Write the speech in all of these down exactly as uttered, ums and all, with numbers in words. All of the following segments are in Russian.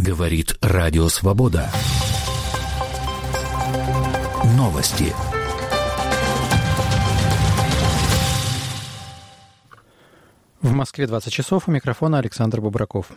Говорит Радио Свобода. Новости. В Москве двадцать часов, у микрофона Александр Бубраков.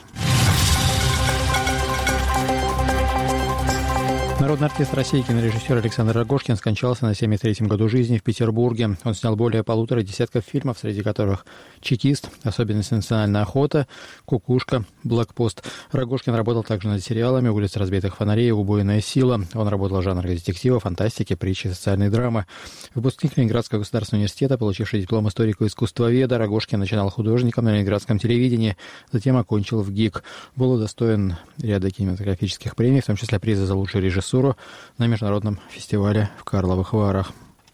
Народный артист России, кинорежиссер Александр Рогожкин скончался на семьдесят третьем году жизни в Петербурге. Он снял более полутора десятков фильмов, среди которых «Чекист», «Особенность национальной охоты», «Кукушка», «Блокпост». Рогожкин работал также над сериалами «Улица разбитых фонарей», «Убойная сила». Он работал в жанре детектива, фантастики, притчи, социальной драмы. Выпускник Ленинградского государственного университета, получивший диплом историка-искусствоведа, Рогожкин начинал художником на ленинградском телевидении, затем окончил в ГИК. Был удостоен ряда кинематографических премий, в том числе приза за лучшую режиссуру на международном фестивале в Карловых Варах.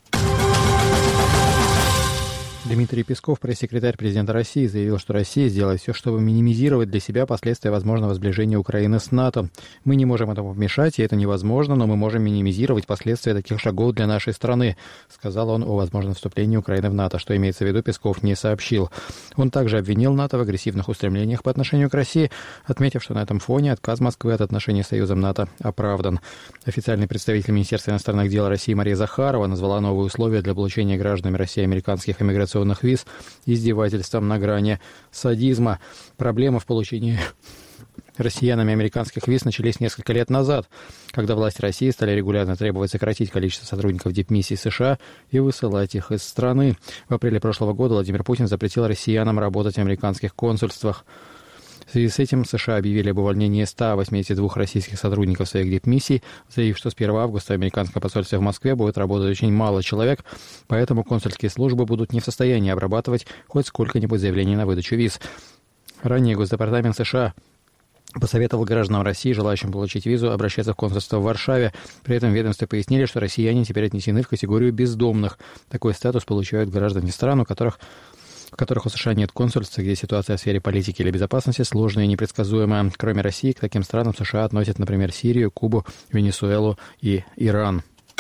Дмитрий Песков, пресс-секретарь президента России, заявил, что Россия сделает все, чтобы минимизировать для себя последствия возможного сближения Украины с НАТО. «Мы не можем этому помешать, и это невозможно, но мы можем минимизировать последствия таких шагов для нашей страны», сказал он о возможном вступлении Украины в НАТО. Что имеется в виду, Песков не сообщил. Он также обвинил НАТО в агрессивных устремлениях по отношению к России, отметив, что на этом фоне отказ Москвы от отношений с Союзом НАТО оправдан. Официальный представитель Министерства иностранных дел России Мария Захарова назвала новые условия для получения гражданами России американских иммиграционных виз издевательством на грани садизма. Проблема в получении россиянами американских виз начались несколько лет назад, когда власти России стали регулярно требовать сократить количество сотрудников дипмиссий США и высылать их из страны. В апреле прошлого года Владимир Путин запретил россиянам работать в американских консульствах. В связи с этим США объявили об увольнении ста восьмидесяти двух российских сотрудников своих дипмиссий, заявив, что с первого августа в американском посольстве в Москве будет работать очень мало человек, поэтому консульские службы будут не в состоянии обрабатывать хоть сколько-нибудь заявлений на выдачу виз. Ранее Госдепартамент США посоветовал гражданам России, желающим получить визу, обращаться в консульство в Варшаве. При этом ведомстве пояснили, что россияне теперь отнесены в категорию бездомных. Такой статус получают граждане стран, у которых в которых у США нет консульства, где ситуация в сфере политики или безопасности сложная и непредсказуемая. Кроме России, к таким странам США относят, например, Сирию, Кубу, Венесуэлу и Иран.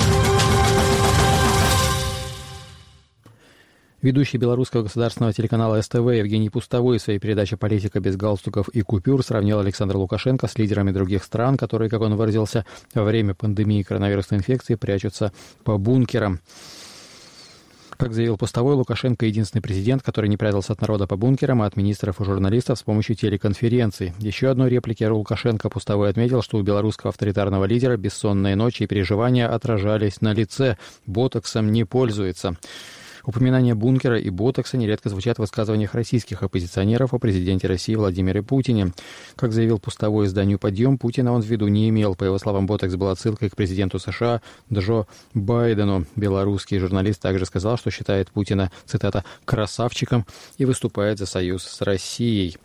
Ведущий белорусского государственного телеканала СТВ Евгений Пустовой в своей передаче «Политика без галстуков и купюр» сравнил Александра Лукашенко с лидерами других стран, которые, как он выразился, во время пандемии коронавирусной инфекции прячутся по бункерам. Как заявил Пустовой, Лукашенко — единственный президент, который не прятался от народа по бункерам, а от министров и журналистов с помощью телеконференций. Еще одной реплике Лукашенко Пустовой отметил, что у белорусского авторитарного лидера бессонные ночи и переживания отражались на лице. Ботоксом не пользуется. Упоминания бункера и ботокса нередко звучат в высказываниях российских оппозиционеров о президенте России Владимире Путине. Как заявил Пустовой изданию «Подъем», Путина он в виду не имел. По его словам, ботокс был отсылкой к президенту США Джо Байдену. Белорусский журналист также сказал, что считает Путина, цитата, «красавчиком» и выступает за союз с Россией.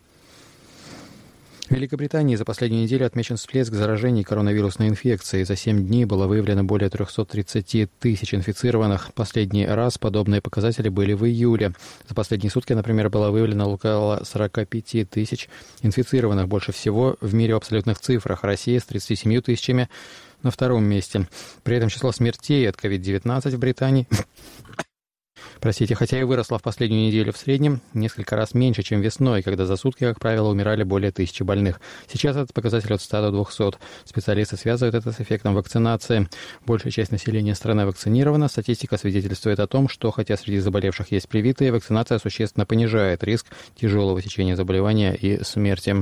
В Великобритании за последнюю неделю отмечен всплеск заражений коронавирусной инфекцией. За семь дней было выявлено более триста тридцать тысяч инфицированных. Последний раз подобные показатели были в июле. За последние сутки, например, было выявлено около сорок пять тысяч инфицированных. Больше всего в мире в абсолютных цифрах. Россия с тридцатью семью тысячами на втором месте. При этом число смертей от ковид девятнадцать в Британии... Простите, хотя и выросла в последнюю неделю в среднем несколько раз меньше, чем весной, когда за сутки, как правило, умирали более тысячи больных. Сейчас этот показатель от ста до двухсот. Специалисты связывают это с эффектом вакцинации. Большая часть населения страны вакцинирована. Статистика свидетельствует о том, что, хотя среди заболевших есть привитые, вакцинация существенно понижает риск тяжелого течения заболевания и смерти.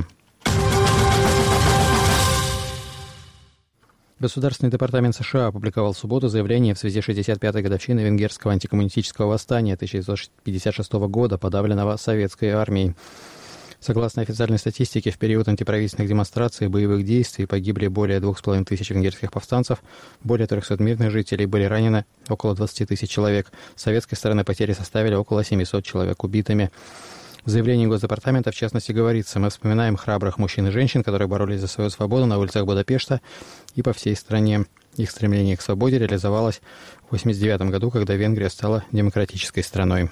Государственный департамент США опубликовал в субботу заявление в связи с шестьдесят пятой годовщиной венгерского антикоммунистического восстания тысяча девятьсот пятьдесят шестого года, подавленного советской армией. Согласно официальной статистике, в период антиправительственных демонстраций и боевых действий погибли более двух с половиной тысяч венгерских повстанцев, более трехсот мирных жителей, были ранены около двадцати тысяч человек. С советской стороны потери составили около семисот человек убитыми. В заявлении Госдепартамента, в частности, говорится: мы вспоминаем храбрых мужчин и женщин, которые боролись за свою свободу на улицах Будапешта и по всей стране. Их стремление к свободе реализовалось в восемьдесят девятом году, когда Венгрия стала демократической страной.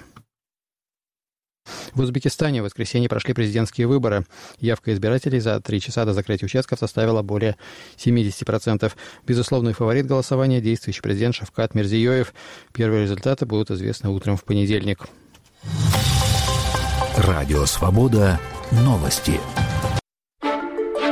В Узбекистане в воскресенье прошли президентские выборы. Явка избирателей за три часа до закрытия участков составила более семьдесят процентов. Безусловный фаворит голосования — действующий президент Шавкат Мирзиёев. Первые результаты будут известны утром в понедельник. Радио «Свобода». Новости.